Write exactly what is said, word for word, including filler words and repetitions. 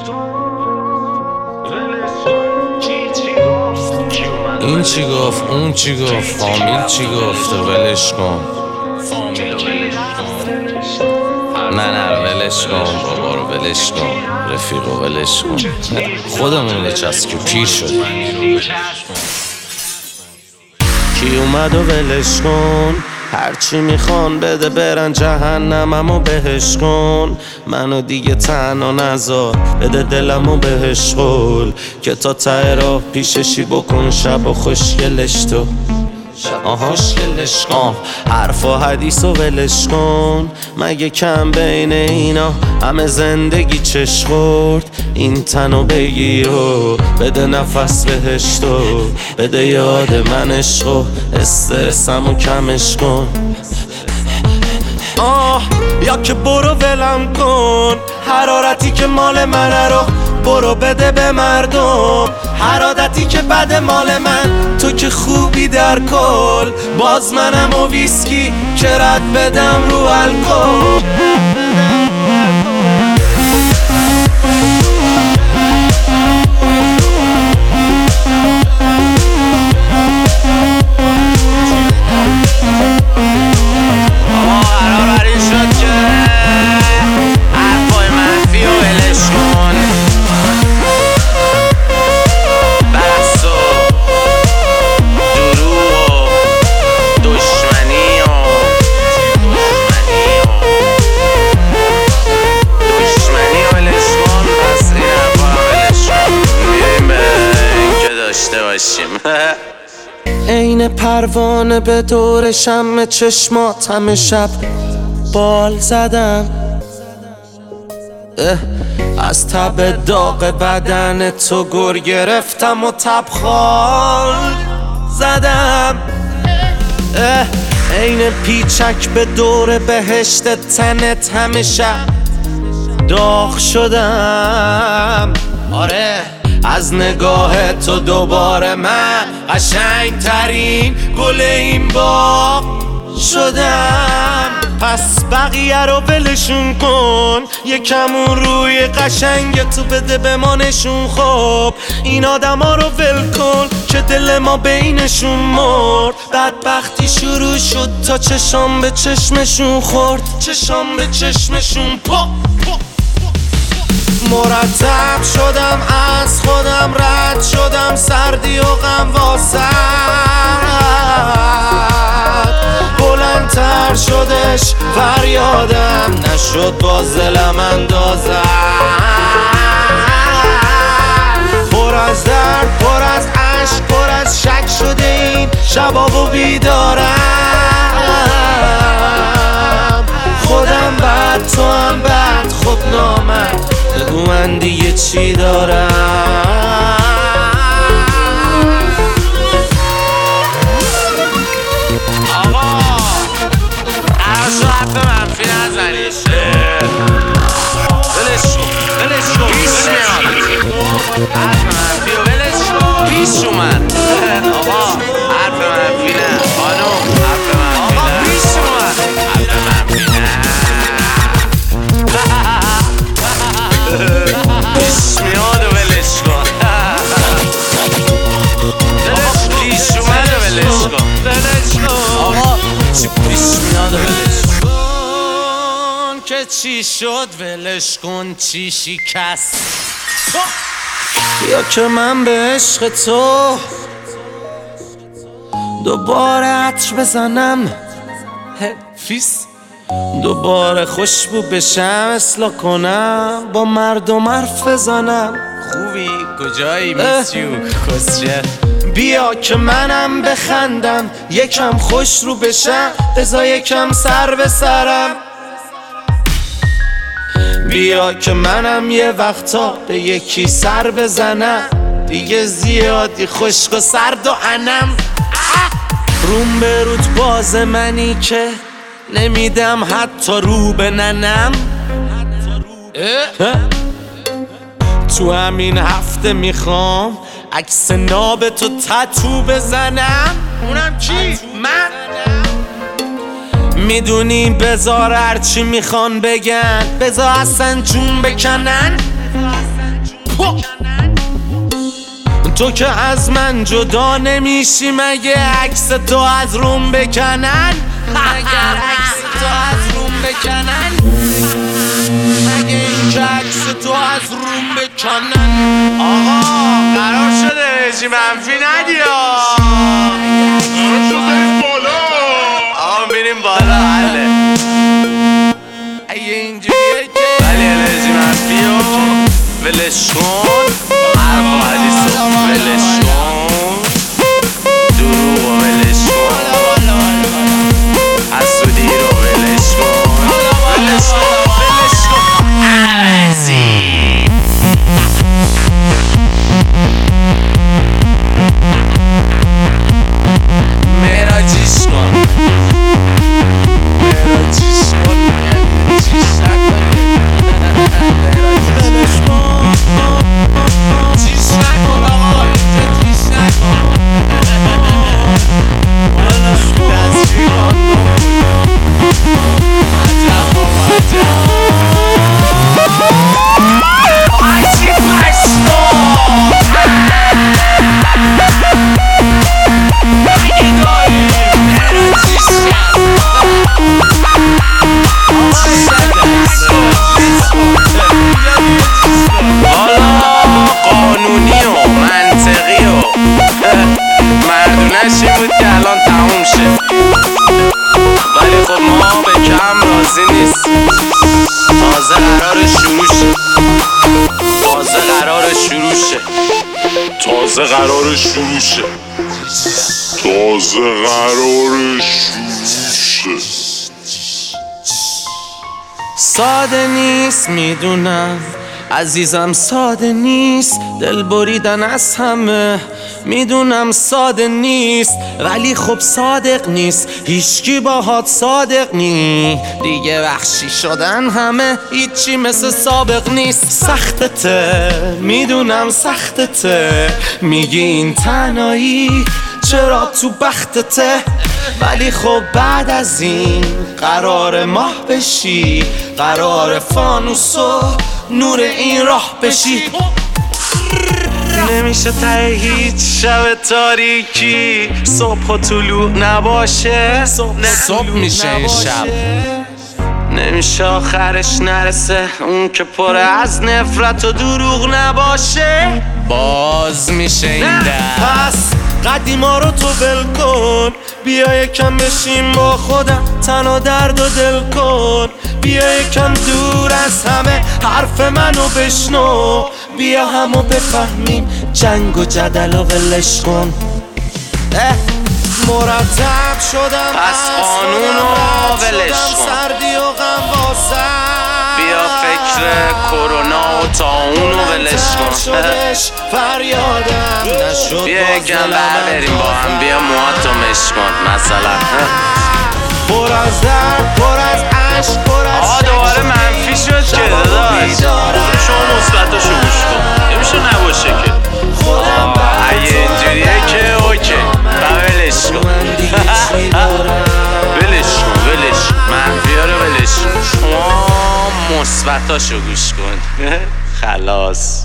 این چی گفت اون چی گفت فامیل چی گفت ولش کن نه نه ولش کن بابا رو ولش کن رفیقو ولش کن خودمون بچسب پیر شد کی اومد و ولش کن هرچی میخوان بده برن جهنم امو بهش کن منو دیگه تنها نذار بده دلمو بهش قول که تا ته راه پیششی بکن شب و خوشگلش تو آها خوشگلش کن حرف و حدیث و ولش کن مگه کم بین اینا همه زندگی چش خورد این تنو بگیر و بده نفس بهش تو بده یاد من عشق و استرسمو کمش کن آه یا که برو ولم کن حرارتی که مال منه رو برو بده به مردم هر عادتی که بد مال من تو که خوبی در کل باز منم و ویسکی که رد بدم رو الکل این پروانه به دور شمع چشمات همه شب بال زدم از تب داغ بدن تو گر گرفتم و تبخال زدم این پیچک به دور بهشت تنت همه شب داغ شدم آره از نگاه تو دوباره من قشنگ ترین گل این باغ شدم پس بقیه رو ولشون کن یکمون روی قشنگ تو بده به ما نشون خب این آدم ها رو ول کن که دل ما بینشون مرد بدبختی شروع شد تا چشام به چشمشون خورد چشام به چشمشون پا مرتب شدم از خودم رد شدم سردی و غم واسد بلندتر شدش فریادم نشد باز دلم اندازم پر از درد پر از عشق پر از شک شده این شباب و بیدارم خودم بد تو هم بد خود نامد بگو من دیگه چی دارم آقا عرض و حرف منفی نزنیش ولش کن ولش کن پیش میاد حرف منفی و ولش کن پیش اومد آقا حرف منفی نه خانم حرف منفی نه پیش اومد حرف منفی نه پیش میاد و ولش کن پیش اومد و ولش کن ولش کن آقا چی پیش میاد و ولش کن که چی شد ولش کن چی شکست یا که من به عشق تو دوباره عطر بزنم فیس دوباره خوشبو بشم اصلاح کنم با مردم حرف بزنم خوبی کجایی میسیو کسچه بیا که منم بخندم یکم خوش رو بشم بذار یکم سر به سرم بیا که منم یه وقتا به یکی سر بزنم دیگه زیادی خشک و سرد و انم روم به روت باز منی که نمیدم حتی رو به ننم تو همین هفته میخوام عکس ناب تو تتو بزنم اونم کی؟ من؟ میدونی بذار هرچی میخوان بگن، بذار اصلا جون بکنن. تو که از من جدا نمیشی، مگه عکس تو از روم بکنن؟ مگه عکس تو از روم بکنن؟ مگه این که عکس تو از روم بکنن؟ آقا قرار شده رژیم منفی ندی ها. آقا میریم بالا. حله اگه اینجوریه که ولی رژیم منفی رو ولش کن، حرف و حدیث رو ولش کن، دروغ رو ولش کن، حسودی رو ولش کن، ولش کن ولش کن عزیز. مراجیش کن، مراجیش کن، چیش نکنی، ولش کن، چیش نکن آقا، چیش نکن، ولش کن، دستگیر کن، عجب و عجب. عجیب مشتاق قانونی و منطقی و مردونش این بود که الان تموم شه، ولی خب ما به کم راضی نیست. تازه قرار شروع شه، تازه قرار شروع شه، تازه قرار شروع شه، تازه قرار شروع شه. ساده نیست میدونم عزیزم، ساده نیست دل بریدن از همه، میدونم ساده نیست ولی خب صادق نیست، هیچکی باهات صادق نی، دیگه وحشی شدن همه، هیچی مثل سابق نیست. سختته میدونم سختته، میگی این تنهایی چرا تو بختته، ولی خب بعد از این قرار ماه بشی، قرار فانوس و نور این راه بشی. نمیشه ته هیچ شب تاریکی صبح و طلوع نباشه، صبح میشه این شب، نمیشه آخرش نرسه اون که پر از نفرت و دروغ نباشه، باز میشه این در. پس قدیما رو تو ول کن، بیا یکم بشیم با خودم، تنها درد و دل کن، بیا یکم دور از همه حرف منو بشنو، بیا همو بفهمیم جنگ و جدل و ولش کن. مرتب شدم پس قانونو ولش کن، سردی و غم واسم، بیا فکر کرونا و طاعون و ولش کن، فریادم نشد، بیا یکم بر بریم با هم، بیا موهاتو مش کن مثلا. پر از درد، پر از عشق، پر از آقا دوباره منفی شد که داداش، شما مثبتاشو گوش کن، نمیشه نباشه که. اگه اینجوریه که اوکی و ولش کن، ولش کن ولش منفی ها رو ولش کن، شما مثبتاشو گوش کن. خلاص.